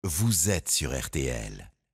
vous êtes sur RTL.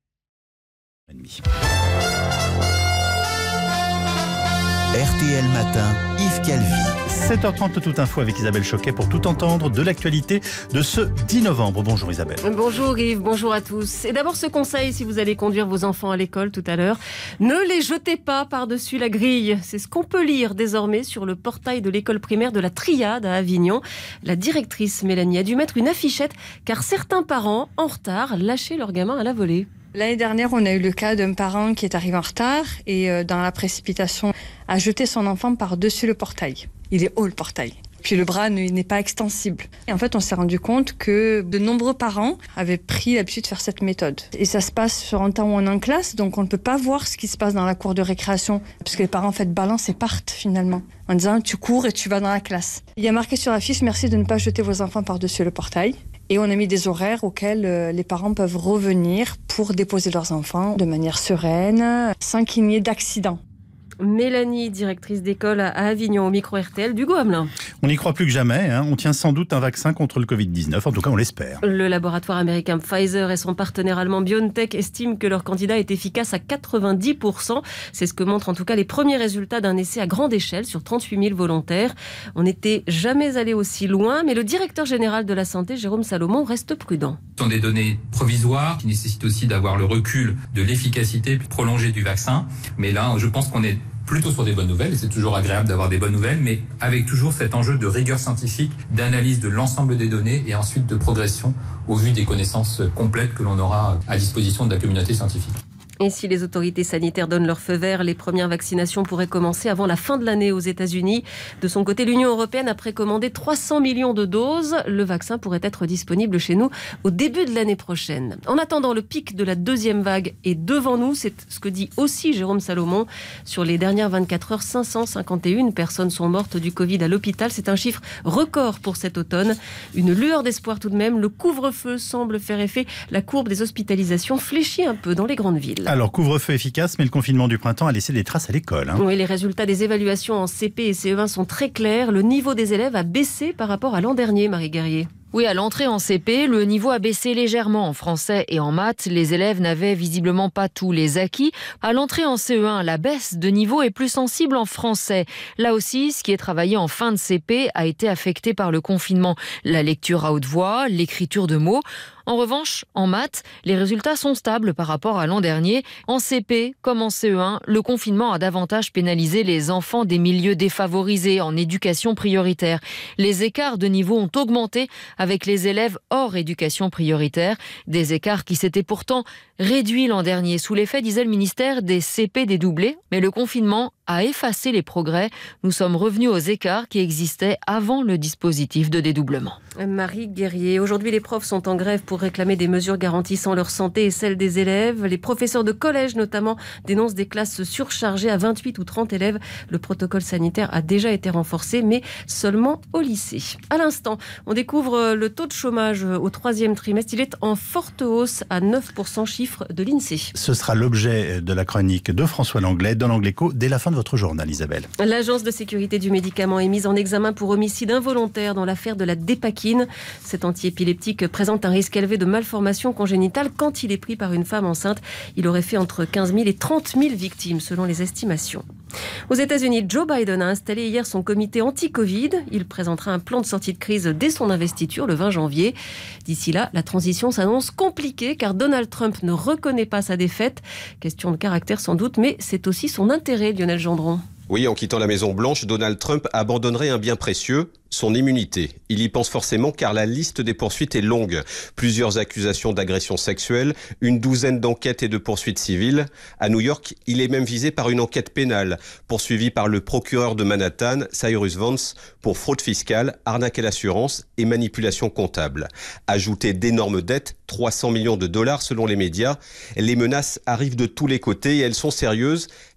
RTL Matin, Yves Calvi. 7h30, toute info avec Isabelle Choquet pour tout entendre de l'actualité de ce 10 novembre. Bonjour Isabelle. Bonjour Yves, bonjour à tous. Et d'abord ce conseil, si vous allez conduire vos enfants à l'école tout à l'heure, ne les jetez pas par-dessus la grille. C'est ce qu'on peut lire désormais sur le portail de l'école primaire de la Triade à Avignon. La directrice Mélanie a dû mettre une affichette car certains parents, en retard, lâchaient leurs gamins à la volée. L'année dernière, on a eu le cas d'un parent qui est arrivé en retard et dans la précipitation a jeté son enfant par-dessus le portail. Il est haut le portail. Puis le bras n'est pas extensible. Et en fait, on s'est rendu compte que de nombreux parents avaient pris l'habitude de faire cette méthode. Et ça se passe sur un temps où on est en classe, donc on ne peut pas voir ce qui se passe dans la cour de récréation. Parce que les parents en fait balancent et partent finalement. En disant tu cours et tu vas dans la classe. Il y a marqué sur la fiche, merci de ne pas jeter vos enfants par-dessus le portail. Et on a mis des horaires auxquels les parents peuvent revenir pour déposer leurs enfants de manière sereine, sans qu'il n'y ait d'accident. Mélanie, directrice d'école à Avignon, au micro RTL d'Hugo Hamelin. On n'y croit plus que jamais. On tient sans doute un vaccin contre le Covid-19. En tout cas, on l'espère. Le laboratoire américain Pfizer et son partenaire allemand BioNTech estiment que leur candidat est efficace à 90%. C'est ce que montrent en tout cas les premiers résultats d'un essai à grande échelle sur 38 000 volontaires. On n'était jamais allé aussi loin, mais le directeur général de la santé, Jérôme Salomon, reste prudent. Ce sont des données provisoires qui nécessitent aussi d'avoir le recul de l'efficacité prolongée du vaccin. Mais là, je pense qu'on est plutôt sur des bonnes nouvelles, et c'est toujours agréable d'avoir des bonnes nouvelles, mais avec toujours cet enjeu de rigueur scientifique, d'analyse de l'ensemble des données et ensuite de progression au vu des connaissances complètes que l'on aura à disposition de la communauté scientifique. Et si les autorités sanitaires donnent leur feu vert, les premières vaccinations pourraient commencer avant la fin de l'année aux États-Unis. De son côté, l'Union européenne a précommandé 300 millions de doses. Le vaccin pourrait être disponible chez nous au début de l'année prochaine. En attendant, le pic de la deuxième vague est devant nous. C'est ce que dit aussi Jérôme Salomon. Sur les dernières 24 heures, 551 personnes sont mortes du Covid à l'hôpital. C'est un chiffre record pour cet automne. Une lueur d'espoir tout de même. Le couvre-feu semble faire effet. La courbe des hospitalisations fléchit un peu dans les grandes villes. Alors, couvre-feu efficace, mais le confinement du printemps a laissé des traces à l'école. Oui, les résultats des évaluations en CP et CE1 sont très clairs. Le niveau des élèves a baissé par rapport à l'an dernier, Marie Guerrier. Oui, à l'entrée en CP, le niveau a baissé légèrement en français et en maths. Les élèves n'avaient visiblement pas tous les acquis. À l'entrée en CE1, la baisse de niveau est plus sensible en français. Là aussi, ce qui est travaillé en fin de CP a été affecté par le confinement. La lecture à haute voix, l'écriture de mots. En revanche, en maths, les résultats sont stables par rapport à l'an dernier. En CP, comme en CE1, le confinement a davantage pénalisé les enfants des milieux défavorisés en éducation prioritaire. Les écarts de niveau ont augmenté avec les élèves hors éducation prioritaire. Des écarts qui s'étaient pourtant réduits l'an dernier sous l'effet, disait le ministère, des CP dédoublés. Mais le confinement a effacé les progrès. Nous sommes revenus aux écarts qui existaient avant le dispositif de dédoublement. Marie Guerrier, aujourd'hui les profs sont en grève pour réclamer des mesures garantissant leur santé et celle des élèves. Les professeurs de collège notamment dénoncent des classes surchargées à 28 ou 30 élèves. Le protocole sanitaire a déjà été renforcé, mais seulement au lycée. À l'instant, on découvre le taux de chômage au troisième trimestre. Il est en forte hausse à 9%, chiffre de l'INSEE. Ce sera l'objet de la chronique de François Langlais dans l'Angleco dès la fin de votre journal, Isabelle. L'Agence de sécurité du médicament est mise en examen pour homicide involontaire dans l'affaire de la dépakine. Cet antiépileptique présente un risque élevé de malformation congénitale. Quand il est pris par une femme enceinte, il aurait fait entre 15 000 et 30 000 victimes, selon les estimations. Aux États-Unis, Joe Biden a installé hier son comité anti-Covid. Il présentera un plan de sortie de crise dès son investiture le 20 janvier. D'ici là, la transition s'annonce compliquée car Donald Trump ne reconnaît pas sa défaite. Question de caractère sans doute, mais c'est aussi son intérêt, Lionel Gendron. Oui, en quittant la Maison-Blanche, Donald Trump abandonnerait un bien précieux, son immunité. Il y pense forcément car la liste des poursuites est longue. Plusieurs accusations d'agression sexuelle, une douzaine d'enquêtes et de poursuites civiles. À New York, il est même visé par une enquête pénale, poursuivi par le procureur de Manhattan, Cyrus Vance, pour fraude fiscale, arnaque à l'assurance et manipulation comptable. Ajouté d'énormes dettes, 300 millions de dollars selon les médias. Les menaces arrivent de tous les côtés et elles sont sérieuses.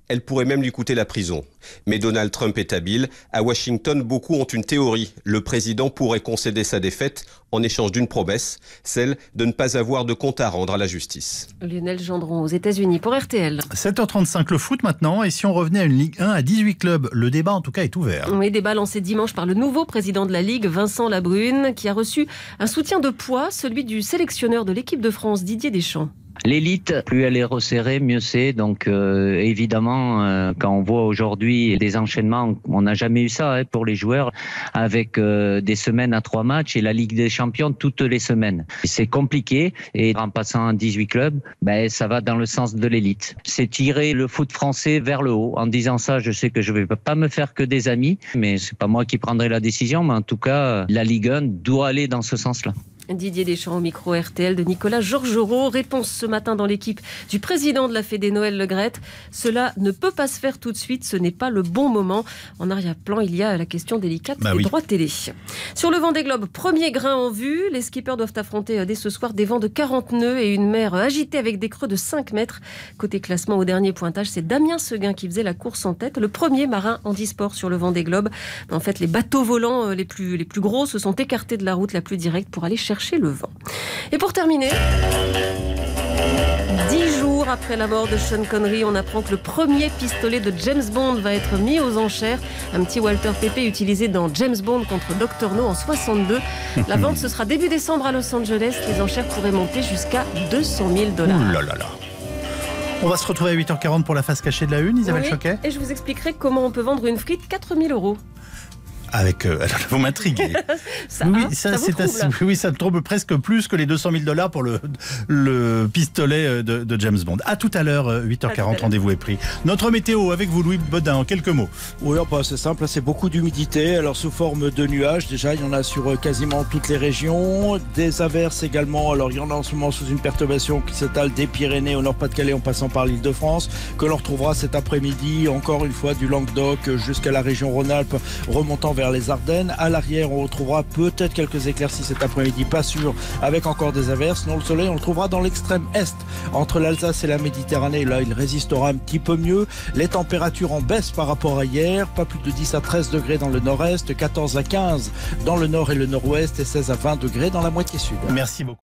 Elle pourrait même lui coûter la prison. Mais Donald Trump est habile. À Washington, beaucoup ont une théorie. Le président pourrait concéder sa défaite en échange d'une promesse, celle de ne pas avoir de compte à rendre à la justice. Lionel Gendron aux États-Unis pour RTL. 7h35, le foot maintenant. Et si on revenait à une Ligue 1 à 18 clubs, le débat en tout cas est ouvert. Oui, débat lancé dimanche par le nouveau président de la Ligue, Vincent Labrune, qui a reçu un soutien de poids, celui du sélectionneur de l'équipe de France, Didier Deschamps. L'élite, plus elle est resserrée, mieux c'est. Donc évidemment, quand on voit aujourd'hui des enchaînements, on n'a jamais eu ça pour les joueurs, avec des semaines à 3 matchs et la Ligue des Champions toutes les semaines. C'est compliqué et en passant à 18 clubs, ça va dans le sens de l'élite. C'est tirer le foot français vers le haut. En disant ça, je sais que je ne vais pas me faire que des amis, mais c'est pas moi qui prendrai la décision. Mais en tout cas, la Ligue 1 doit aller dans ce sens-là. Didier Deschamps au micro RTL de Nicolas Georgerot. Réponse ce matin dans l'équipe du président de la Fédé, Noël Le Graët. Cela ne peut pas se faire tout de suite, ce n'est pas le bon moment. En arrière-plan, il y a la question délicate des droits télé. Sur le Vendée Globe, premier grain en vue. Les skippers doivent affronter dès ce soir des vents de 40 nœuds et une mer agitée avec des creux de 5 mètres. Côté classement, au dernier pointage, c'est Damien Seguin qui faisait la course en tête. Le premier marin handisport sur le Vendée Globe. En fait, les bateaux volants les plus gros se sont écartés de la route la plus directe pour aller chercher le vent. Et pour terminer, 10 jours après la mort de Sean Connery, on apprend que le premier pistolet de James Bond va être mis aux enchères. Un petit Walter PP utilisé dans James Bond contre Dr No en 62. La vente, ce sera début décembre à Los Angeles. Les enchères pourraient monter jusqu'à $200 000. Ouh là là là. On va se retrouver à 8h40 pour la face cachée de la une, Isabelle Choquet. Et je vous expliquerai comment on peut vendre une frite 4 000 €. Avec, vous m'intriguez. Ça me trouble presque plus que les $200 000 pour le pistolet de James Bond. À tout à l'heure, 8h40, rendez-vous est pris. Notre météo avec vous, Louis Baudin, en quelques mots. Oui, c'est simple, c'est beaucoup d'humidité. Alors sous forme de nuages, déjà il y en a sur quasiment toutes les régions. Des averses également. Alors il y en a en ce moment sous une perturbation qui s'étale des Pyrénées au Nord-Pas-de-Calais en passant par l'Île-de-France, que l'on retrouvera cet après-midi encore une fois du Languedoc jusqu'à la région Rhône-Alpes, remontant vers les Ardennes. À l'arrière, on retrouvera peut-être quelques éclaircies cet après-midi, pas sûr, avec encore des averses. Non, le soleil, on le trouvera dans l'extrême est, entre l'Alsace et la Méditerranée. Là, il résistera un petit peu mieux. Les températures en baisse par rapport à hier. Pas plus de 10 à 13 degrés dans le nord-est, 14 à 15 dans le nord et le nord-ouest et 16 à 20 degrés dans la moitié sud. Merci beaucoup.